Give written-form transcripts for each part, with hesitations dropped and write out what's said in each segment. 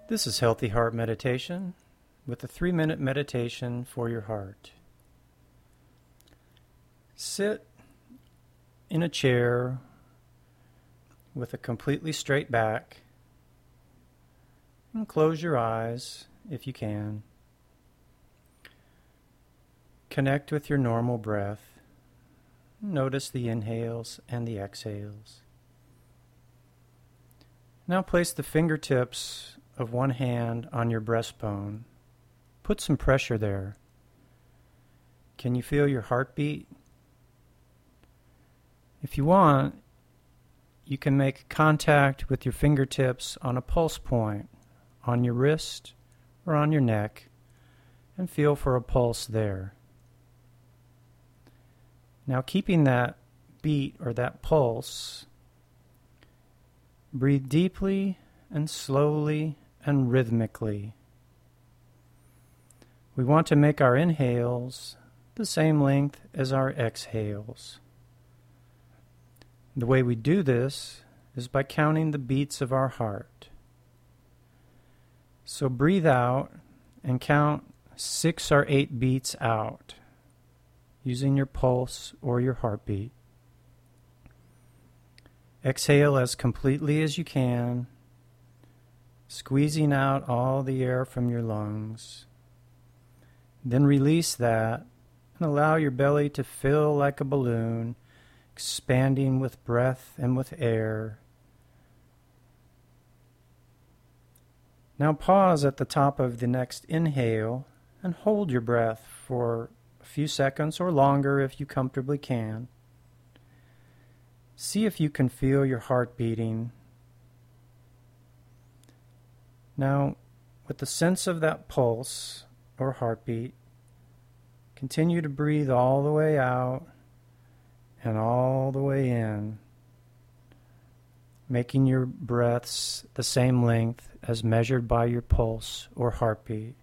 This is Healthy Heart Meditation with a 3-minute meditation for your heart. Sit in a chair with a completely straight back and close your eyes if you can. Connect with your normal breath. Notice the inhales and the exhales. Now place the fingertips of one hand on your breastbone. Put some pressure there. Can you feel your heartbeat? If you want, you can make contact with your fingertips on a pulse point on your wrist or on your neck and feel for a pulse there. Now, keeping that beat or that pulse, breathe deeply and slowly and rhythmically. We want to make our inhales the same length as our exhales. The way we do this is by counting the beats of our heart. So breathe out and count 6 or 8 beats out using your pulse or your heartbeat. Exhale as completely as you can, squeezing out all the air from your lungs. Then release that and allow your belly to fill like a balloon, expanding with breath and with air. Now pause at the top of the next inhale and hold your breath for a few seconds or longer if you comfortably can. See if you can feel your heart beating. Now, with the sense of that pulse or heartbeat, continue to breathe all the way out and all the way in, making your breaths the same length as measured by your pulse or heartbeat.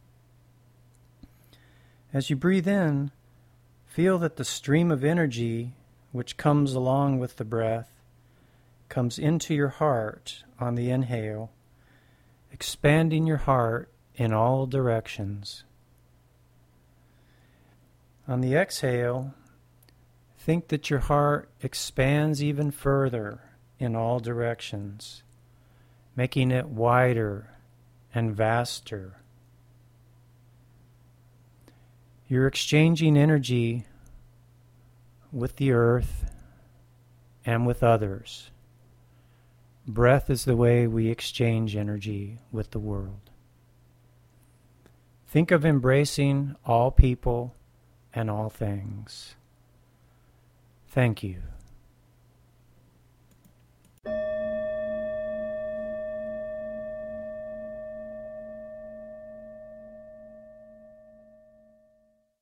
As you breathe in, feel that the stream of energy which comes along with the breath comes into your heart on the inhale, expanding your heart in all directions. On the exhale, think that your heart expands even further in all directions, making it wider and vaster. You're exchanging energy with the earth and with others. Breath is the way we exchange energy with the world. Think of embracing all people and all things. Thank you.